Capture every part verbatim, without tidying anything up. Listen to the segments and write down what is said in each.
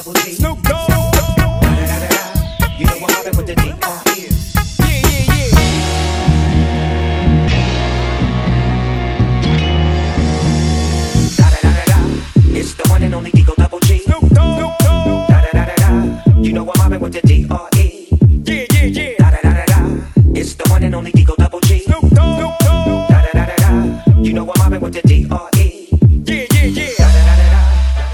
double G. Snoop Dogg. You know what happened with the D R E. Yeah, yeah, yeah. Da da da da da. It's the one and only Digo Double G. Snoop Dogg. Da da da da da. You know what happened with the D R E. Yeah, yeah, yeah. Da da da da da. It's the one and only Digo Double G. Snoop Dogg. Da da da da da. You know what happened with the D R E. Yeah, yeah, yeah. Da da da da da.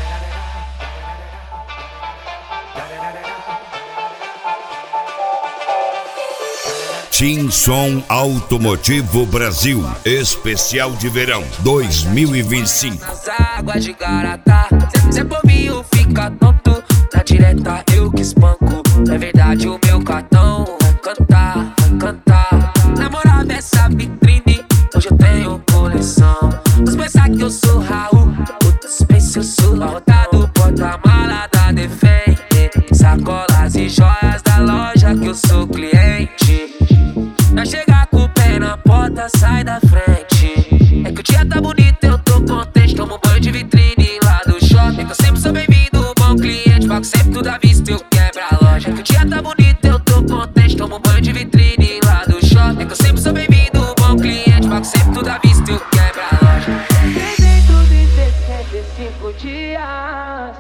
Tim Som Automotivo Brasil, especial de verão dois mil e vinte e cinco. Nas águas de Garatá, cê bobinho fica tonto. Na direta eu que espanco, é verdade o meu cartão. Vai cantar, vai cantar. Namorada essa vitrine, hoje eu tenho coleção. Os pensar que eu sou Raul, outros pensam eu sou laudado. Porta-mala da Defende, sacolas e joias da loja que eu sou cliente. Pra chegar com o pé na porta, sai da frente. É que o dia tá bonito, eu tô contente. Tomo banho de vitrine lá do shopping, que eu sempre sou bem-vindo, bom cliente. Pago sempre tudo à vista, eu quebro a loja. É que o dia tá bonito, eu tô contente. Tomo banho de vitrine lá do shopping, que eu sempre sou bem-vindo, bom cliente. Pago sempre tudo à vista, eu quebro a loja. trezentos e sessenta e cinco dias,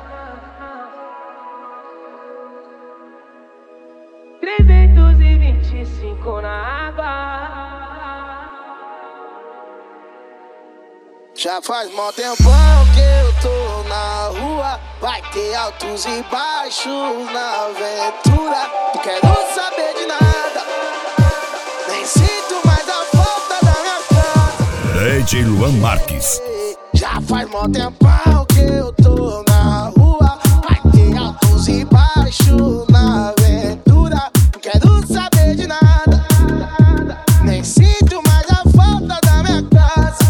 trezentos e vinte e cinco na água. Já faz mó tempão que eu tô na rua. Vai ter altos e baixos na aventura. Não quero saber de nada, nem sinto mais a falta da minha casa. D J Luan Marques. Já faz mó tempão que eu tô na rua. Vai ter altos e baixos na aventura. Não quero saber de nada, nem sinto mais a falta da minha casa.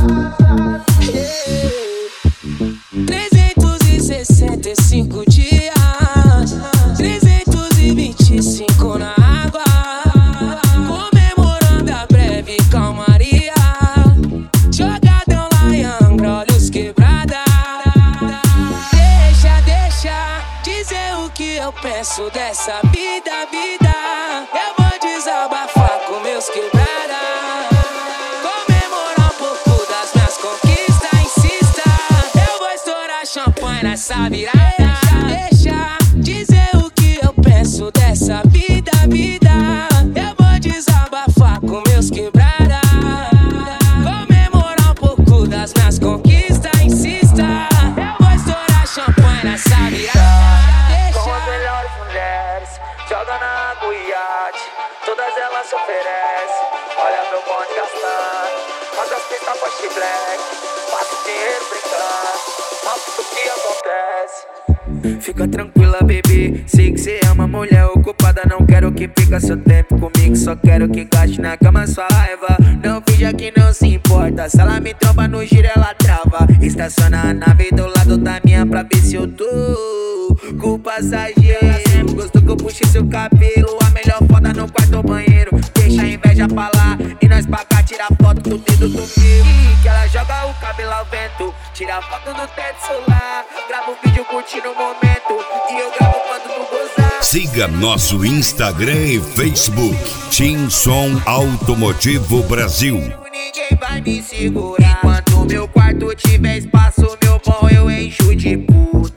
trezentos e sessenta e cinco dias, trezentos e vinte e cinco na água, comemorando a breve calmaria. Jogadão lá em Angra, olhos quebrada. Deixa, deixa dizer o que eu penso dessa vida, vida. Eu vou desabafar com meus quebrada. Comemorar um pouco das minhas conquistas, insista. Eu vou estourar champanhe nessa virada. Deixa dizer o que eu penso dessa vida, vida. Eu vou desabafar com meus quebrada. Comemorar um pouco das minhas conquistas, insista. Eu vou estourar champanhe nessa virada. Com as melhores mulheres, joga na água e iate, todas elas se oferecem. Olha meu bonde gastando, faz as pistas post black, passa o dinheiro brincando, mostra o que acontece. Fica tranquila, bebê, sei que cê é uma mulher ocupada. Não quero que perca seu tempo comigo, só quero que gaste na cama sua raiva. Não finja que não se importa, se ela me tromba no giro ela trava. Estaciona a nave do lado da minha pra ver se eu tô com o passageiro. Ela sempre gostou que eu puxe seu cabelo, a melhor foda no quarto ou banheiro. Deixa a inveja pra lá e nós pra cá tirar foto com o dedo do meu. Que ela joga o cabelo ao vento, tira foto no teto solar, grava um vídeo curtindo o momento e eu gravo quando tu gozar. Siga nosso Instagram e Facebook, Tim Som Automotivo Brasil. Ninguém vai me segurar. Enquanto meu quarto tiver espaço, meu bom eu encho de puta.